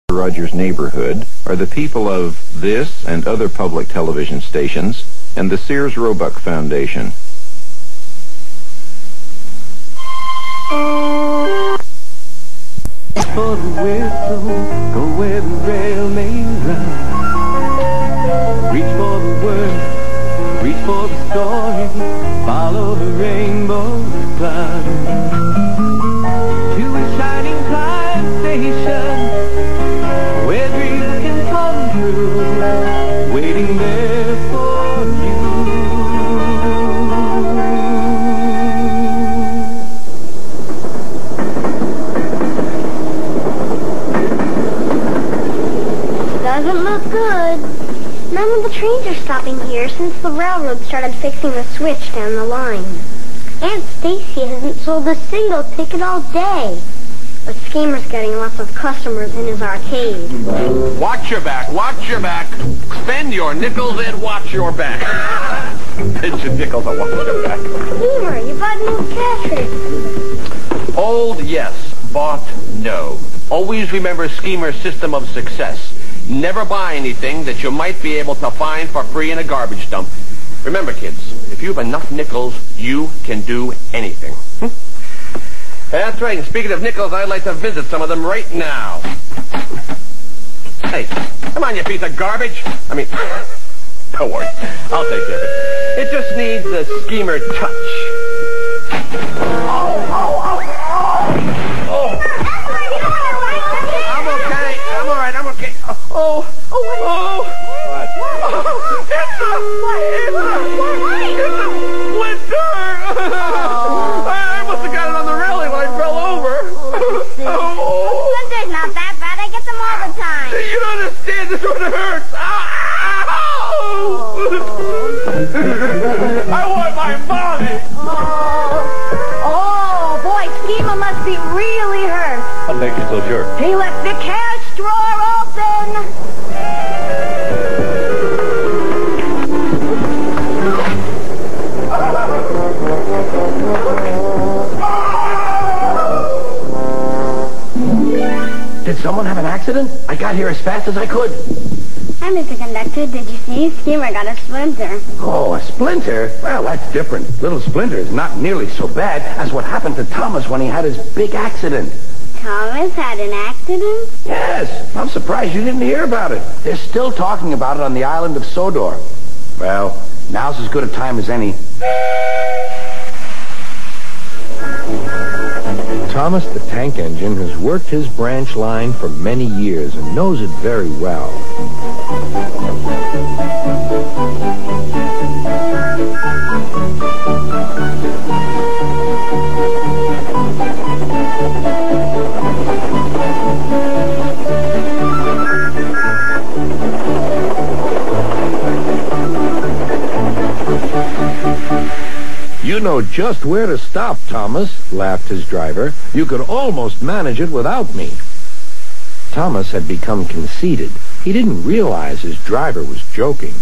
Rogers neighborhood are the people of this and other public television stations and the Sears Roebuck Foundation. For the whistle, go where the rail may run. Reach for the word, reach for the story, follow the rainbow's cloud. To a shining time station, where dreams can come true, waiting there for you. Doesn't look good. None of the trains are stopping here since the railroad started fixing the switch down the line. Aunt Stacy hasn't sold a single ticket all day. But Schemer's getting lots of customers in his arcade. Watch your back, watch your back. Spend your nickels and watch your back. Spend your nickels and watch your back. Schemer, you bought new cash registers. Old, yes. Bought, no. Always remember Schemer's system of success. Never buy anything that you might be able to find for free in a garbage dump. Remember, kids, if you have enough nickels, you can do anything. That's right, and speaking of nickels, I'd like to visit some of them right now. Hey, come on, you piece of garbage. I mean, don't worry, I'll take care of it. It just needs a Schemer touch. I'm okay, I'm all right, I'm okay. What? It's a splinter! I must have got it on the railing when I fell over. Splinter's not that bad. I get them all the time. You don't understand. This one hurts. I want my mommy. Oh, boy, Schemer must be really hurt. What makes you so sure? He left the cash drawer open. Did someone have an accident? I got here as fast as I could. Hi, Mr. Conductor. Did you see? Schemer got a splinter. Oh, a splinter? Well, that's different. Little splinter is not nearly so bad as what happened to Thomas when he had his big accident. Thomas had an accident? Yes. I'm surprised you didn't hear about it. They're still talking about it on the island of Sodor. Well, now's as good a time as any. Thomas the Tank Engine has worked his branch line for many years and knows it very well. You know just where to stop, Thomas, laughed his driver. You could almost manage it without me. Thomas had become conceited. He didn't realize his driver was joking.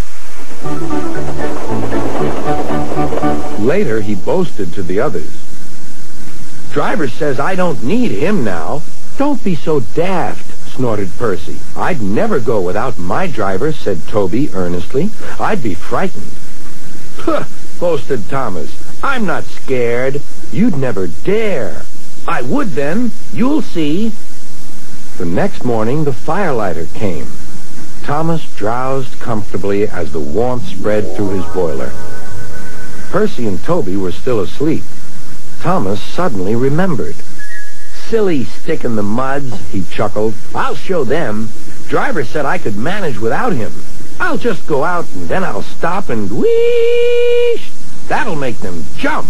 Later, he boasted to the others. Driver says I don't need him now. Don't be so daft, snorted Percy. I'd never go without my driver, said Toby earnestly. I'd be frightened. Huh, boasted Thomas. I'm not scared. You'd never dare. I would then. You'll see. The next morning, the firelighter came. Thomas drowsed comfortably as the warmth spread through his boiler. Percy and Toby were still asleep. Thomas suddenly remembered. Silly stick in the muds, he chuckled. I'll show them. Driver said I could manage without him. I'll just go out and then I'll stop and whoosh! That'll make them jump.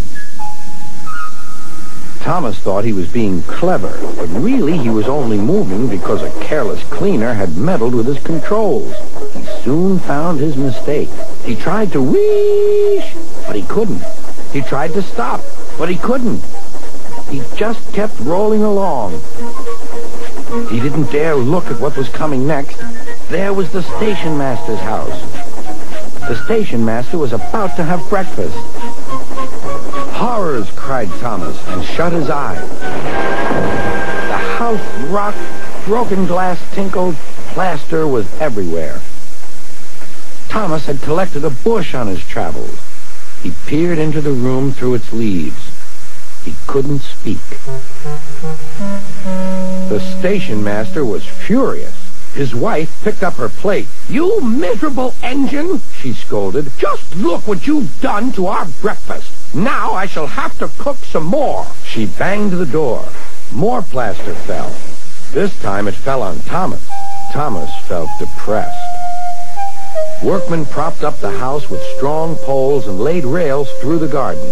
Thomas thought he was being clever, but really he was only moving because a careless cleaner had meddled with his controls. He soon found his mistake. He tried to whoosh, but he couldn't. He tried to stop, but he couldn't. He just kept rolling along. He didn't dare look at what was coming next. There was the station master's house. The station master was about to have breakfast. Horrors, cried Thomas, and shut his eye. The house rocked, broken glass tinkled, plaster was everywhere. Thomas had collected a bush on his travels. He peered into the room through its leaves. He couldn't speak. The station master was furious. His wife picked up her plate. "You miserable engine," she scolded. "Just look what you've done to our breakfast. Now I shall have to cook some more." She banged the door. More plaster fell. This time it fell on Thomas. Thomas felt depressed. Workmen propped up the house with strong poles and laid rails through the garden.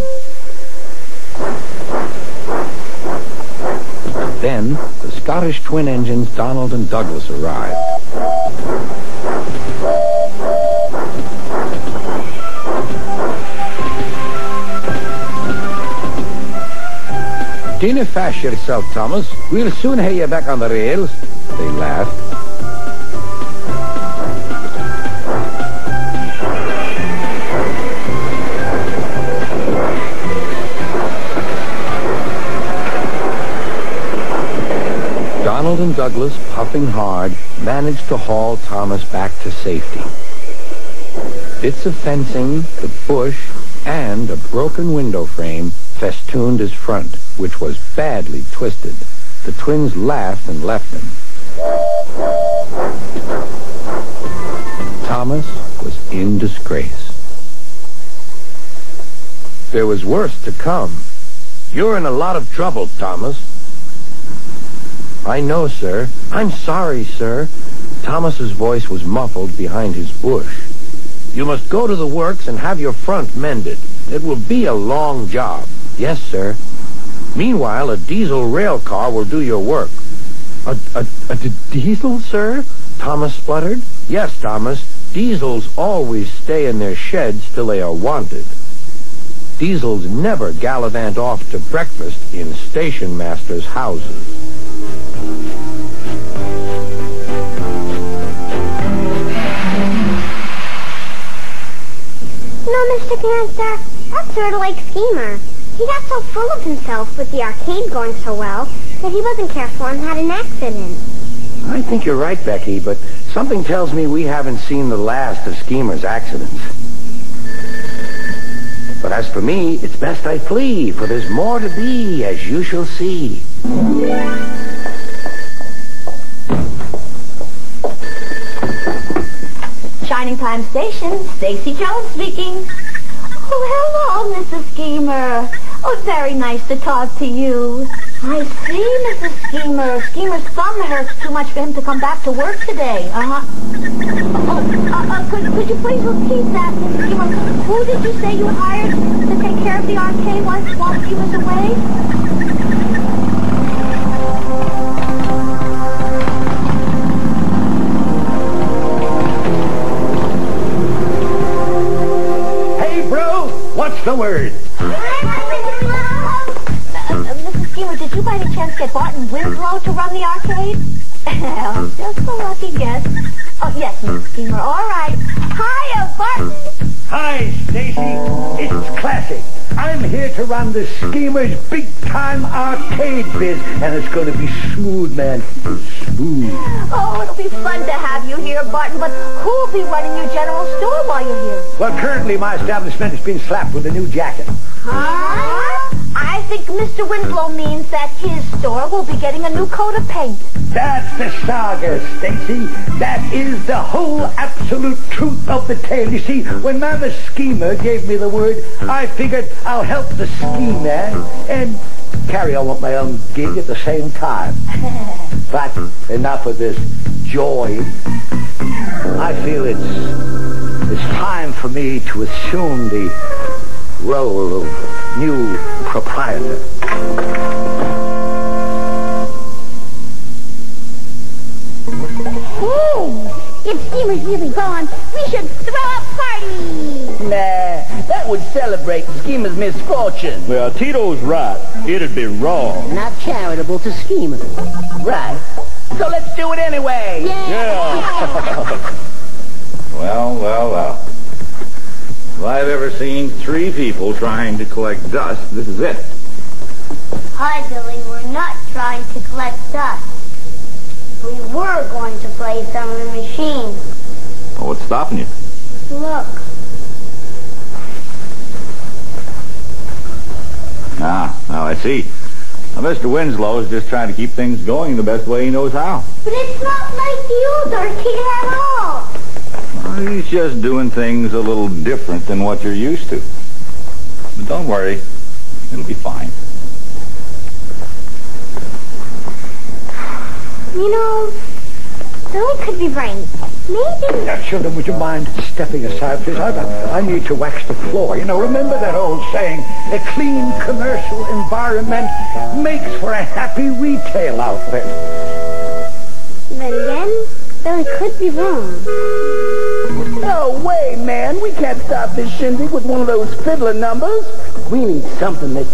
Then, the Scottish twin engines Donald and Douglas arrived. "Dinna fash yourself, Thomas. We'll soon have you back on the rails," they laughed. Donald and Douglas, puffing hard, managed to haul Thomas back to safety. Bits of fencing, the bush, and a broken window frame festooned his front, which was badly twisted. The twins laughed and left him. Thomas was in disgrace. There was worse to come. "You're in a lot of trouble, Thomas." "I know, sir. I'm sorry, sir." Thomas's voice was muffled behind his bush. "You must go to the works and have your front mended. It will be a long job." "Yes, sir." "Meanwhile, a diesel rail car will do your work." A diesel, sir?" Thomas spluttered. "Yes, Thomas. Diesels always stay in their sheds till they are wanted. Diesels never gallivant off to breakfast in station masters' houses." No, Mr. Panther, that's sort of like Schemer. He got so full of himself with the arcade going so well that he wasn't careful and had an accident. I think you're right, Becky, but something tells me we haven't seen the last of Schemer's accidents. But as for me, it's best I flee, for there's more to be, as you shall see. Shining Time Station, Stacy Jones speaking. Oh, hello, Mrs. Schemer. Oh, very nice to talk to you. I see, Mrs. Schemer. Schemer's thumb hurts too much for him to come back to work today. Could you please repeat that, Mrs. Schemer? Who did you say you hired to take care of the arcade while he was away? What's the word? Mrs. Schemer, did you by any chance get Barton Winslow to run the arcade? Well, just a lucky guess. Oh, yes, Mrs. Schemer. All right. Hiya, Barton. Hi, Stacy. It's Classic. I'm here to run the Schemer's big-time arcade biz, and it's going to be smooth, man. Smooth. Oh, it'll be fun to have you here, Barton, but who'll be running your general store while you're here? Well, currently my establishment has been slapped with a new jacket. Huh? I think Mr. Winslow means that his store will be getting a new coat of paint. That's the saga, Stacy. That is the whole absolute truth of the tale. You see, when Mama Schemer gave me the word, I figured I'll help the scheme man and carry on with my own gig at the same time. But enough of this joy. I feel it's time for me to assume the role of new proprietor. Hey, if Schemer's really gone, we should throw a party! Nah, that would celebrate Schemer's misfortune. Well, Tito's right. It'd be wrong. Not charitable to Schemer. Right. So let's do it anyway. Yeah. Well. If I've ever seen 3 people trying to collect dust, this is it. Hi, Billy. We're not trying to collect dust. We stopping you? Look. Ah, now I see. Now, Mr. Winslow is just trying to keep things going the best way he knows how. But it's not like you, Darcy, at all. Well, he's just doing things a little different than what you're used to. But don't worry. It'll be fine. You know, Billy could be right. Maybe. Now, children, would you mind stepping aside, please? I need to wax the floor. You know, remember that old saying, a clean commercial environment makes for a happy retail outfit. But again, Billy could be wrong. No way, man. We can't stop this shindig with one of those fiddler numbers. We need something that's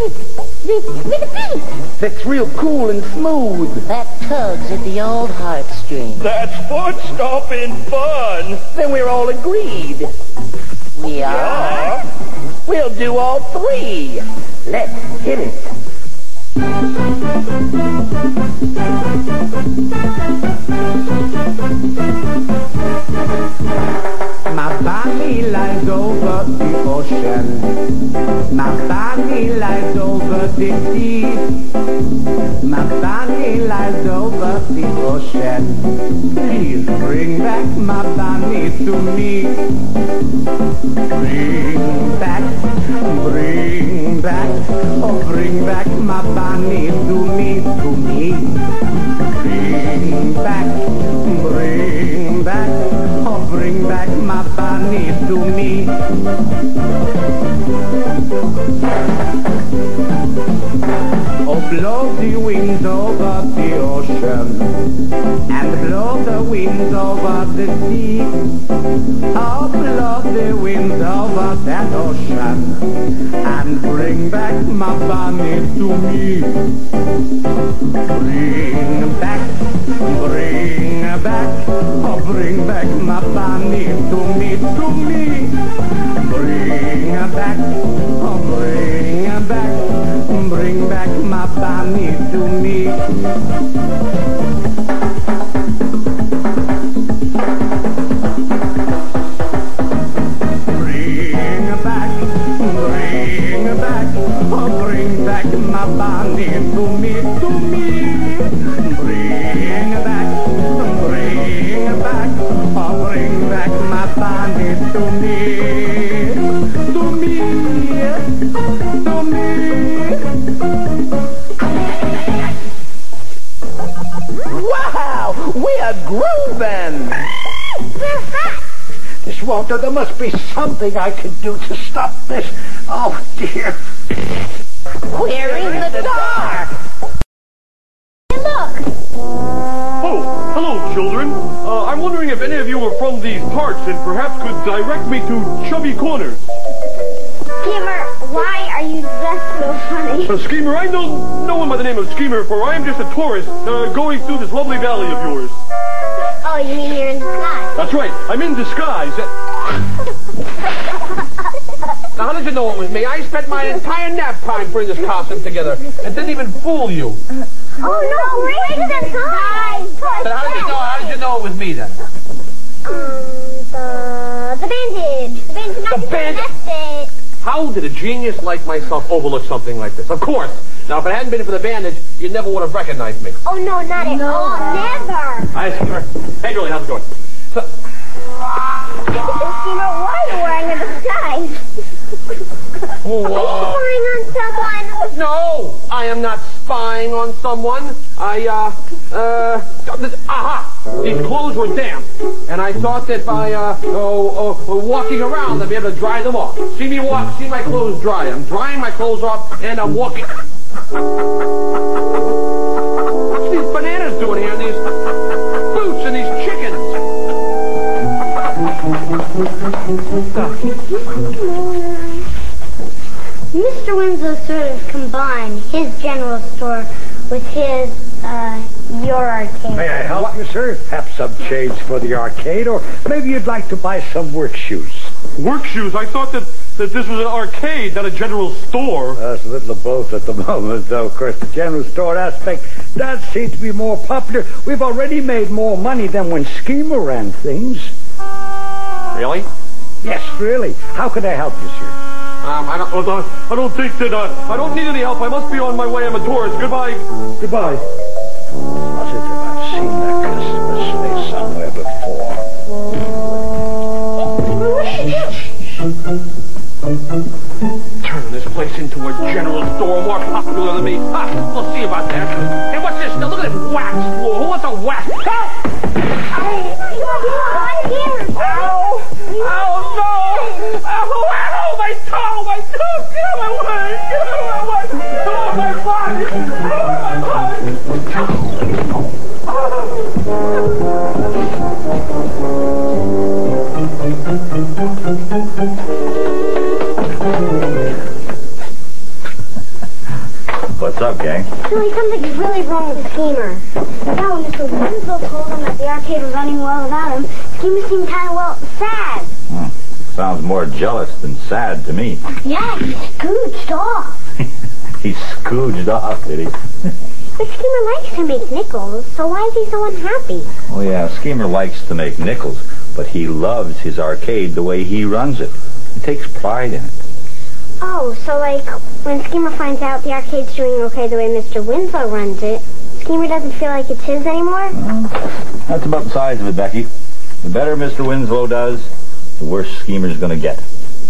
real cool and smooth. That tugs at the old heartstrings. That's foot-stomping fun. Then we're all agreed. We are? We'll do all three. Let's hit it. My body lies over the ocean. My body lies over the sea. My body lies over the ocean. Please bring back my body to me. Bring back, oh bring back my body to me, to me. Bring back, oh bring back my bunny to me. Oh, blow the winds over the ocean, and blow the winds over the sea. Oh, blow the winds over that ocean, and bring back my bunny to me. Bring back, oh, bring back my bunny to me, to me. Bring back, oh, bring back my bunny to me. Bring back, oh, bring back my bunny to me, to me. Bring back, oh, bring back my bunny to me, to me, to me. Wow, we are grooving. We're hot. Miss Walter, there must be something I can do to stop this. Oh, dear. We're in the dark. Hey, look. Oh, hello, children. I'm wondering if any of you are from these parts and perhaps could direct me to Chubby Corners. Schemer, why are you dressed so funny? Schemer, I know no one by the name of Schemer, for I am just a tourist going through this lovely valley of yours. Oh, you mean you're in disguise? That's right. I'm in disguise. Now, how did you know it was me? I spent my entire nap time putting this costume together. It didn't even fool you. Oh, no, we're in disguise. Then how did you know it was me then? The bandage. The bandage not arrested. How did a genius like myself overlook something like this? Of course. Now, if it hadn't been for the bandage, you never would have recognized me. Oh, no, not at all. Never. Hi, Schemer. Hey, Julie, how's it going? Schemer, why are you wearing a disguise? Oh, Are you spying on someone? No, I am not spying on someone. Aha! These clothes were damp, and I thought that by, walking around, I'd be able to dry them off. See me walk, see my clothes dry. I'm drying my clothes off, and I'm walking. What's these bananas doing here, and these boots and these chickens? Mr. Winslow sort of combined his general store with his, your arcade. May I help you, sir? Have some change for the arcade, or maybe you'd like to buy some work shoes. Work shoes? I thought that this was an arcade, not a general store. That's a little of both at the moment, though. Of course, the general store aspect does seem to be more popular. We've already made more money than when Schemer ran things. Really? Yes, really. How could I help you, sir? I don't think that I don't need any help. I must be on my way. I'm a tourist. Goodbye. Goodbye. Positive, I've seen that customer's face somewhere before. Turn this place into a general store more popular than me. We'll see about that. Hey, what's this? Now look at this wax floor. Who wants a wax? Help! Ow! Ow! Ow, no! Ow, my toe! My toe! Get out of my way! Get out of my way! Get out of my body! Get out What's up, gang? Billy, something's really wrong with Schemer. Now, when Mr. Winslow told him that the arcade was running well without him, Schemer seemed kind of, sad. Sounds more jealous than sad to me. Yeah, he scooched off. He scooched off, did he? But Schemer likes to make nickels, so why is he so unhappy? Oh, yeah, Schemer likes to make nickels, but he loves his arcade the way he runs it. He takes pride in it. Oh, so when Schemer finds out the arcade's doing okay the way Mr. Winslow runs it, Schemer doesn't feel like it's his anymore? That's about the size of it, Becky. The better Mr. Winslow does, the worse Schemer's gonna get.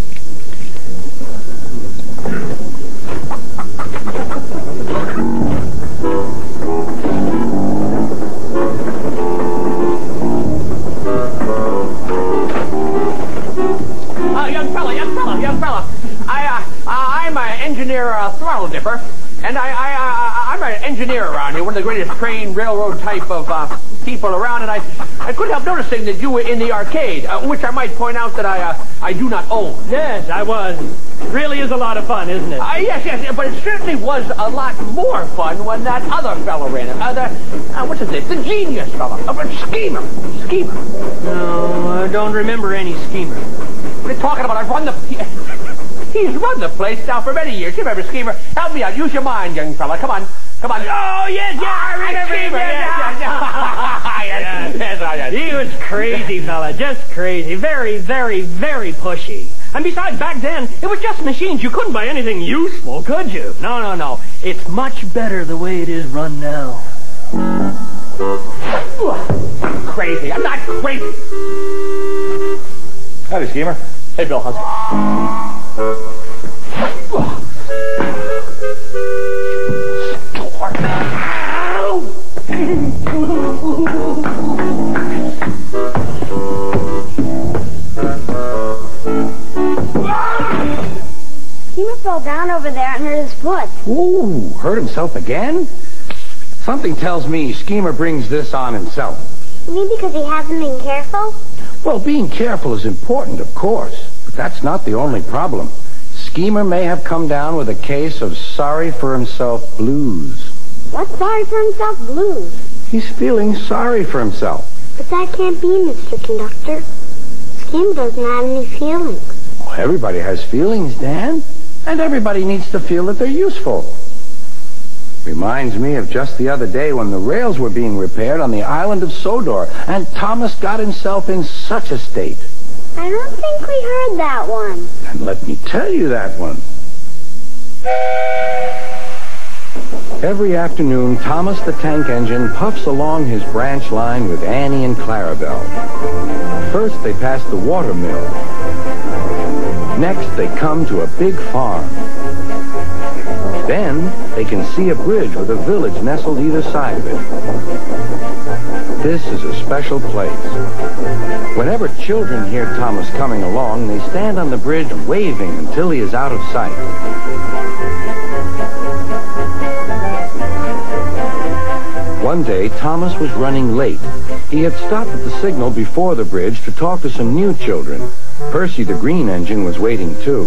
Young fella. I'm an engineer, throttle dipper, and I'm an engineer around here, one of the greatest train railroad type of people around, and I couldn't help noticing that you were in the arcade, which I might point out that I do not own. Yes, I was. Really is a lot of fun, isn't it? Yes, but it certainly was a lot more fun when that other fella ran it. What's his name? The genius fella. Schemer. No, I don't remember any Schemer. What are you talking about? He's run the place now for many years. You remember Schemer? Help me out. Use your mind, young fella. Come on. Oh, yes, I remember Schemer. Yes. He was crazy, fella. Just crazy. Very, very, very pushy. And besides, back then, it was just machines. You couldn't buy anything useful, could you? No. It's much better the way it is run now. Crazy. I'm not crazy. Howdy, Schemer. Hey, Bill, how's it? Schemer fell down over there and hurt his foot. Ooh, hurt himself again? Something tells me Schemer brings this on himself. You mean because he hasn't been careful? Well, being careful is important, of course, but that's not the only problem. Schemer may have come down with a case of sorry-for-himself blues. What's sorry-for-himself blues? He's feeling sorry for himself. But that can't be, Mr. Conductor. Schemer doesn't have any feelings. Well, everybody has feelings, Dan. And everybody needs to feel that they're useful. Reminds me of just the other day when the rails were being repaired on the island of Sodor, and Thomas got himself in such a state. I don't think we heard that one. And let me tell you that one. Every afternoon, Thomas the Tank Engine puffs along his branch line with Annie and Clarabelle. First, they pass the water mill. Next, they come to a big farm. Then, they can see a bridge with a village nestled either side of it. This is a special place. Whenever children hear Thomas coming along, they stand on the bridge waving until he is out of sight. One day, Thomas was running late. He had stopped at the signal before the bridge to talk to some new children. Percy the green engine was waiting too.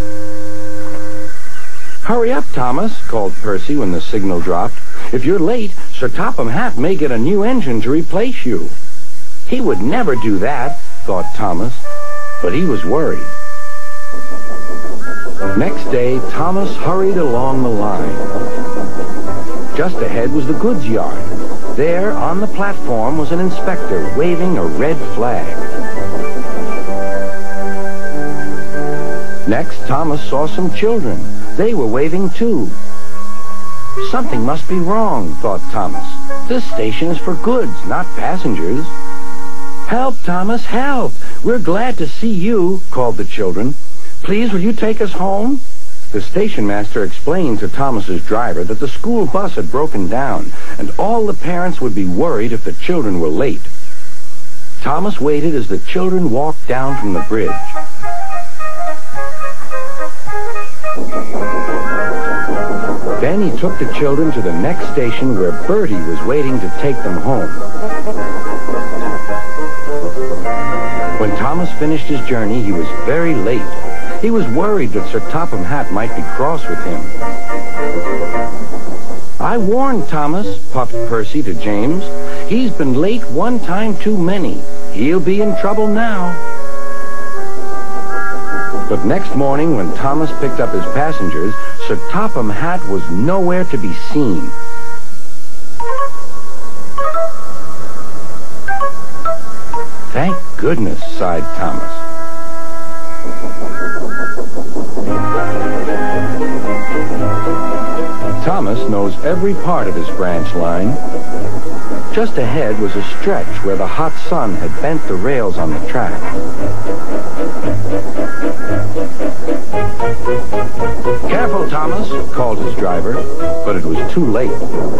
"Hurry up, Thomas," called Percy when the signal dropped. "If you're late, Sir Topham Hatt may get a new engine to replace you." He would never do that, thought Thomas, but he was worried. Next day, Thomas hurried along the line. Just ahead was the goods yard. There, on the platform, was an inspector waving a red flag. Next, Thomas saw some children. They were waving too. Something must be wrong, thought Thomas. This station is for goods, not passengers. Help, Thomas, help! We're glad to see you, called the children. Please, will you take us home? The station master explained to Thomas's driver that the school bus had broken down, and all the parents would be worried if the children were late. Thomas waited as the children walked down from the bridge. Then he took the children to the next station where Bertie was waiting to take them home. When Thomas finished his journey, he was very late. He was worried that Sir Topham Hatt might be cross with him. I warned Thomas, puffed Percy to James. He's been late one time too many. He'll be in trouble now. But next morning, when Thomas picked up his passengers, Sir Topham Hatt was nowhere to be seen. Thank goodness, sighed Thomas. Thomas knows every part of his branch line. Just ahead was a stretch where the hot sun had bent the rails on the track. Careful, Thomas, called his driver, but it was too late.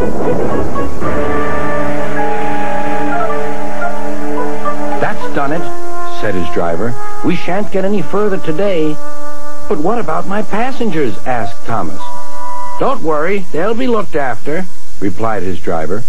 That's done it, said his driver. We shan't get any further today. But what about my passengers? Asked Thomas. Don't worry, they'll be looked after, replied his driver.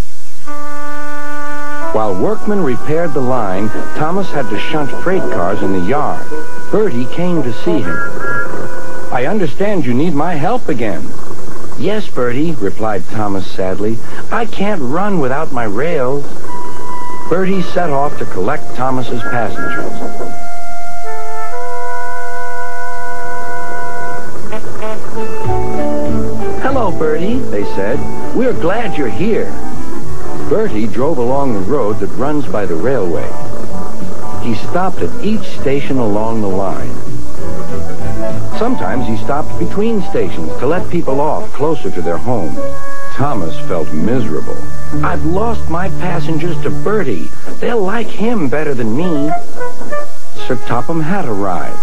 While workmen repaired the line, Thomas had to shunt freight cars in the yard. Bertie came to see him. I understand you need my help again. Yes, Bertie, replied Thomas sadly. I can't run without my rails. Bertie set off to collect Thomas's passengers. Hello, Bertie, they said. We're glad you're here. Bertie drove along the road that runs by the railway. He stopped at each station along the line. Sometimes he stopped between stations to let people off closer to their homes. Thomas felt miserable. I've lost my passengers to Bertie. They'll like him better than me. Sir Topham Hatt arrived.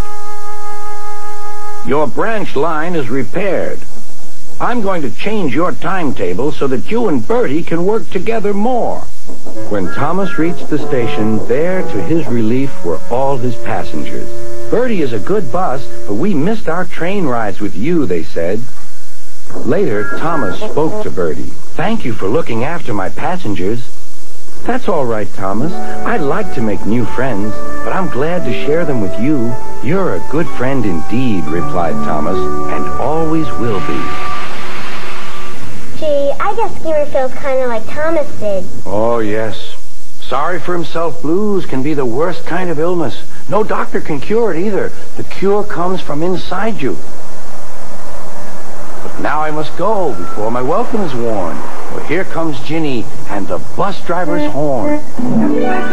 Your branch line is repaired. I'm going to change your timetable so that you and Bertie can work together more. When Thomas reached the station, there, to his relief, were all his passengers. Bertie is a good bus, but we missed our train rides with you, they said. Later, Thomas spoke to Bertie. Thank you for looking after my passengers. That's all right, Thomas. I'd like to make new friends, but I'm glad to share them with you. You're a good friend indeed, replied Thomas, and always will be. Gee, I guess Schemer feels kind of like Thomas did. Oh, yes. Sorry for himself blues can be the worst kind of illness. No doctor can cure it either. The cure comes from inside you. But now I must go before my welcome is worn. Well, here comes Ginny and the bus driver's horn. Step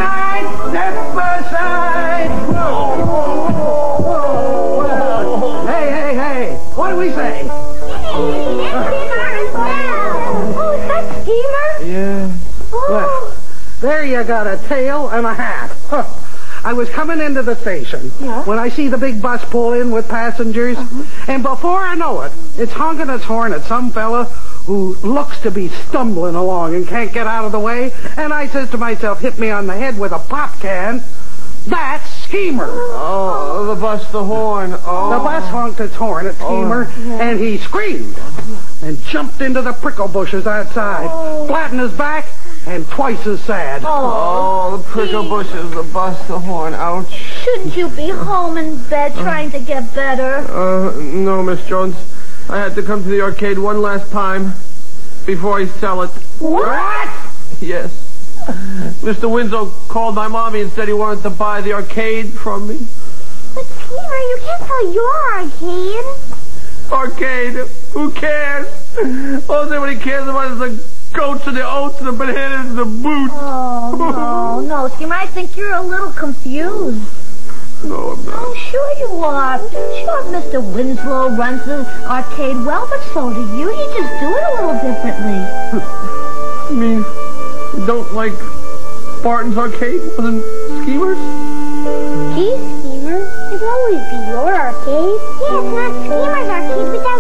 aside! Whoa, whoa, whoa, whoa. Hey, what do we say? Oh, is that Schemer? Yeah. Well, there you got a tail and a hat. Huh. I was coming into the station when I see the big bus pull in with passengers, and before I know it, it's honking its horn at some fella who looks to be stumbling along and can't get out of the way, and I says to myself, hit me on the head with a pop can. That's Schemer. Oh, the bus, the horn. Oh. The bus honked its horn at Schemer, and he screamed and jumped into the prickle bushes outside, flattened his back, and twice as sad. Oh, the prickle bushes, the bus, the horn. Ouch. Shouldn't you be home in bed trying to get better? No, Miss Jones. I had to come to the arcade one last time before I sell it. What? Yes. Mr. Winslow called my mommy and said he wanted to buy the arcade from me. But Schemer, you can't sell your arcade. Arcade? Who cares? All anybody cares about is the goats and the oats and the bananas and the boots. Oh, no, Schemer, I think you're a little confused. No, I'm not. Oh, sure you are. Sure, Mr. Winslow runs the arcade well, but so do you. You just do it a little differently. You mean you don't like Barton's arcade more than Schemer's? Gee, Schemer, it'll always be your arcade. Yeah, it's not Schemer's arcade without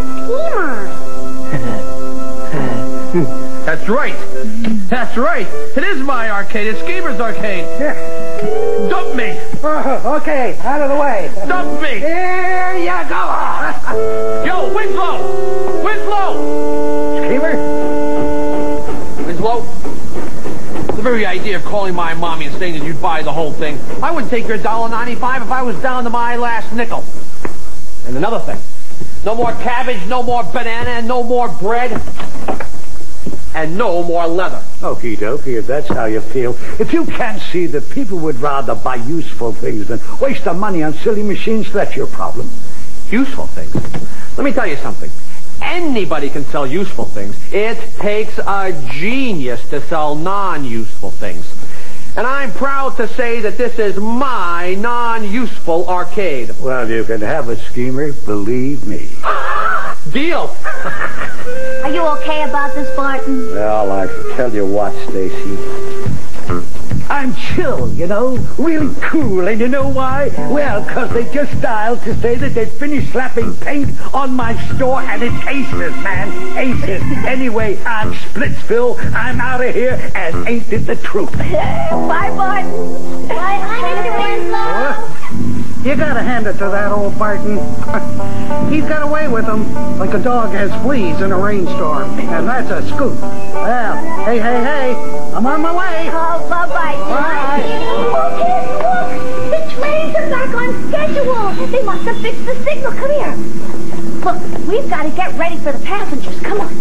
Schemer. That's right. That's right. It is my arcade. It's Schemer's arcade. Dump me. Okay, out of the way. Dump me. Here you go. Yo, Winslow. Winslow. Schemer? Winslow. The very idea of calling my mommy and saying that you'd buy the whole thing. I would take your $1.95 if I was down to my last nickel. And another thing. No more cabbage, no more banana, and no more bread. And no more leather. Okie dokie, if that's how you feel. If you can't see that people would rather buy useful things than waste their money on silly machines, that's your problem. Useful things? Let me tell you something. Anybody can sell useful things. It takes a genius to sell non-useful things. And I'm proud to say that this is my non-useful arcade. Well, you can have it, Schemer. Believe me. Deal. Are you okay about this, Barton? Well, I tell you what, Stacy. I'm chill, you know, really cool, and you know why? Well, 'cause they just dialed to say that they'd finished slapping paint on my store, and it's aces, man, aces. Anyway, I'm Splitsville, I'm out of here, and ain't it the truth? Bye, Barton. Bye, Mr. Winslow. You gotta hand it to that old Barton. He's got away with them like a dog has fleas in a rainstorm. And that's a scoop. Well, hey, I'm on my way. Oh, bye-bye. Bye. Oh, kids, look. The trains are back on schedule. They must have fixed the signal. Come here. Look, we've got to get ready for the passengers. Come on.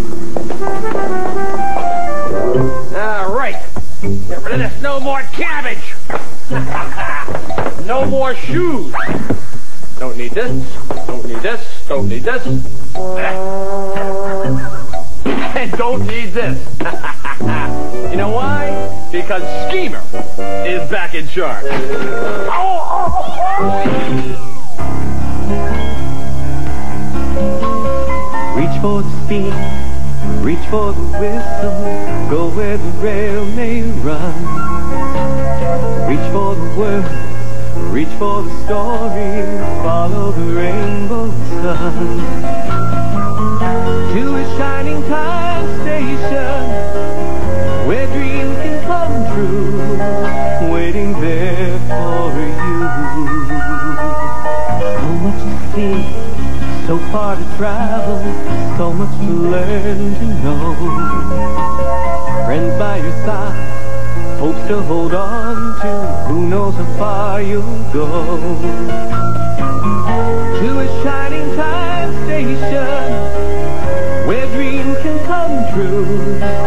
All right. Get rid of this. No more cabbage. No more shoes. Don't need this. Don't need this. Don't need this. And don't need this. You know why? Because Schemer is back in charge. Reach for the speed, reach for the wisdom, go where the rail may run. Reach for the word, reach for the story, follow the rainbow sun. To a shining time station, where dreams can come true, waiting there for you. So much to see, so far to travel, so much to learn to know. Friends by your side, hopes to hold on to, who knows how far you'll go. To a shining time station, where dreams can come true,